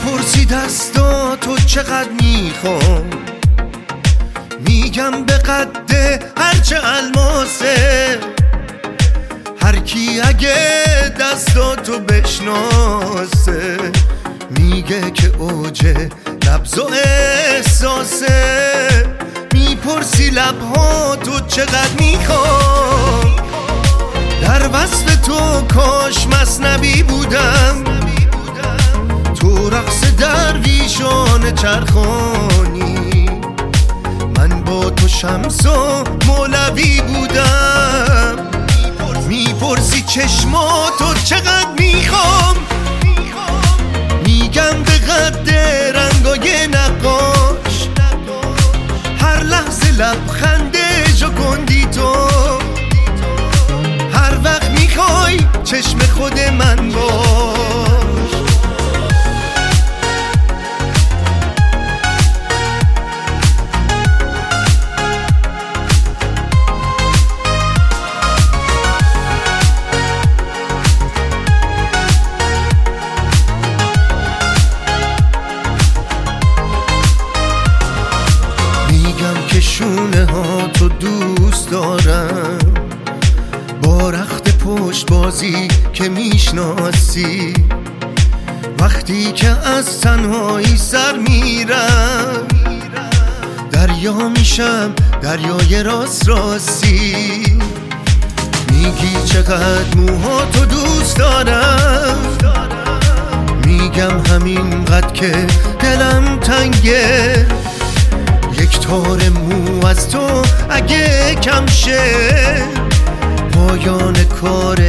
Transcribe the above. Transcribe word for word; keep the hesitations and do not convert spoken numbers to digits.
میپرسی دستاتو چقدر میخوام، میگم به قد هرچه الماسه. هر کی اگه دستاتو بشناسه میگه که اوج لبز و احساسه. میپرسی لبهاتو چقدر میخوام، در وصف تو کاش مثنوی بودم. تو رقص درویشان چرخانی، من با تو شمس و مولوی بودم. میپرسی چشماتو چقدر میخوام، میگم به قد رنگای نقاش. هر لحظه لبخنده ژوکندی تو، هر وقت میخوای چشم خود من باش. که شونه ها تو دوست دارم، با رخت پشت بازی که میشناسی. وقتی که از تنهایی سر میرم، دریا میشم دریای راست راستی. میگی چقدر موها تو دوست دارم، میگم همینقدر که دلم تنگه. یک تار مو از تو اگه کم شه، پایان کار